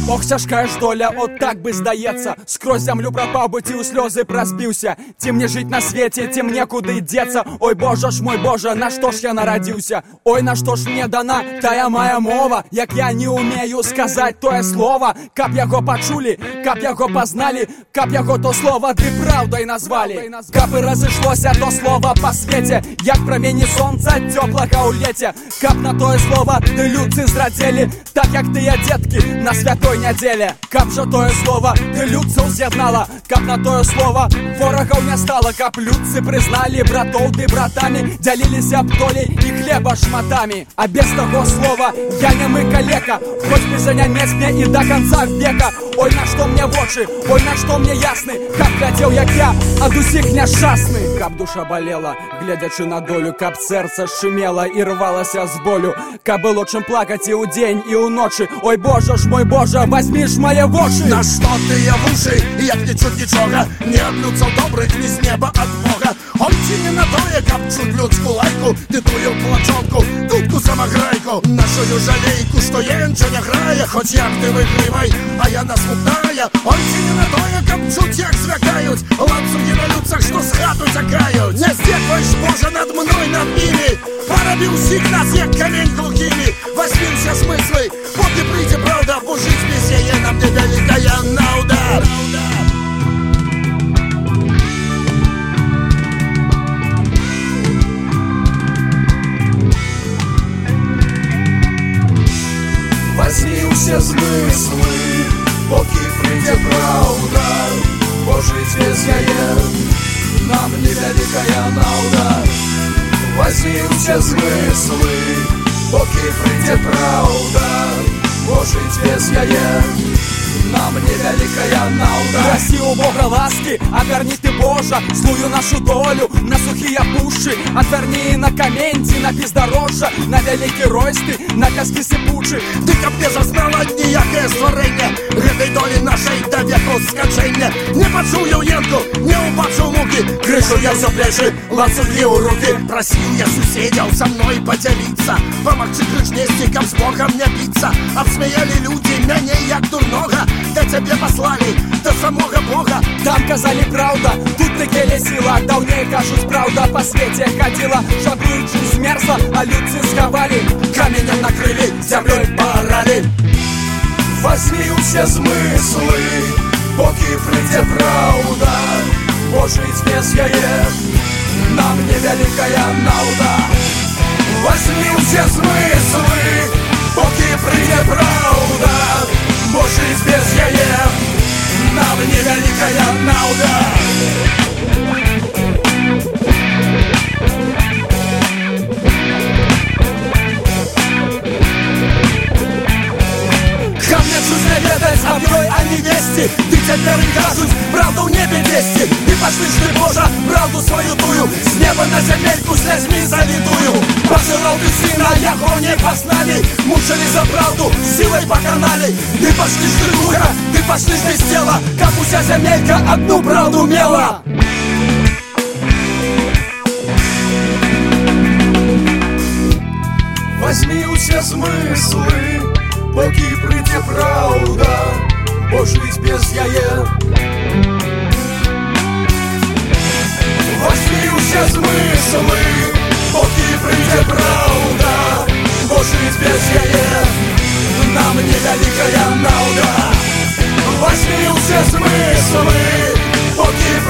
Ох, цяжкая ж доля, от так бы здаецца. Скрозь зямлю прапаў бы, ці ў слёзы празбіўся. Ці мне жыць на свеце, ці мне куды дзецца. Ой, Божа ж мой Божа, на што ж я нарадзіўся? Ой, на што ж мне дана тая моя мова, як я не умею сказаць тое слово, каб яго пачулі, каб яго пазналі, каб яго то слово ды праўдай назвалі. Каб і разышлося то слово па свеце, як прамені сонца цёплага ў леце. Каб на тое слово ты людцы зрадзелі, так як тыя дзеткі на святой нядзеле. Каб жа тое слово ты людцаў з'яднала, каб на тое слово ворагаў не стала, каб людцы прызналі братоў ды братамі, дзяліліся б долей і хлеба шматамі. А без таго слова я немы калека, хоць бы занямець мне і до конца века. Ой, на што мне вочы, ой, на што мне ясны, каб глядзеў як я ад усіх няшчасны. Каб душа балела, гледзячы на долю, каб сэрца шумела і рвалася з болю, каб было чым плакаць і ўдзень і ўночы. Ой, Божа ж мой Божа, возьми ж мае вочы. На што тыя вушы, як не чуць нічога, не ад людцаў добрых, ні з неба ад Бога. Он ці не на тое, каб чуць людскую лайку, ты тую плачонку, дудку самаграйку, нашую жалейку, што енча не грае, хоць як ты выгрывай, а яна смутная. Он ці не на тое, каб чуць як звякаюць ланцугі на людцах, што з хату цякаюць. Не здзекваеш, Божа, над мной, над імі, парабі ўсіх нас, як камень глухімі. Возьмемся смыслы, поки прыйдзе праўда, бо жыць без яе нам невялікая наўда. Возьми усе змыслы, поки прыйдзе праўда, бо жыць без яе нам невялікая наўда. Возьми усе змыслы, поки прыйдзе праўда, бо жыць без яе нам невялікая наўда. Прасі у Бога ласкі, агарні ты, Божа, злую нашу долю на сухія пушчы, адвярні на камень ці на бездарожжа, на вялікі ройсты, на пяскі сыпучы. Ты каб не зазнала ніякае стварэнне гэтай долі нашай да веку скачэння. Не пачую енку, не ўбачу мукі, крышу я ўсё плечы, ланцугі ў рукі. Прасіў я суседзяў са мной падзяліцца, памагчы крычнесці, каб з Богам не біцца. Абсмяялі людзі мяне як дурнога, да цябе паслалі, да самога Бога. Там казалі праўда, тут тыкелі сіла, даўней кажуць праўда па свеце хадзіла. Жабруючы змерзла, а людцы схавалі, каменем накрылі, зямлёй паралі. Возьми усе змыслы, поки прыйдзе праўда, бо жыць без яе нам невялікая наўда. Возьми усе змыслы, поки прыйдзе праўда, бо жыць без яе нам невялікая наўда. Аб ёй, а не весці, ты цяпер і кажуць, праўду ў небе весці. І пашлі ж ты, Божа, праўду сваю тую, з неба на зямельку слязьмі залітую. Пасылаў ты сына, яго не пазналі, мучылі за праўду, сілай паканалі. Ты пашлі ж ты, духа, ты пашлі ж без цела, каб уся зямелька адну праўду мела. Возьми усе змыслы, поки прыйдзе праўда, бо жыць без яе. Возьми усе змыслы, поки прыйдзе праўда, бо жыць без яе нам невялікая наўда. Возьми усе змыслы, поки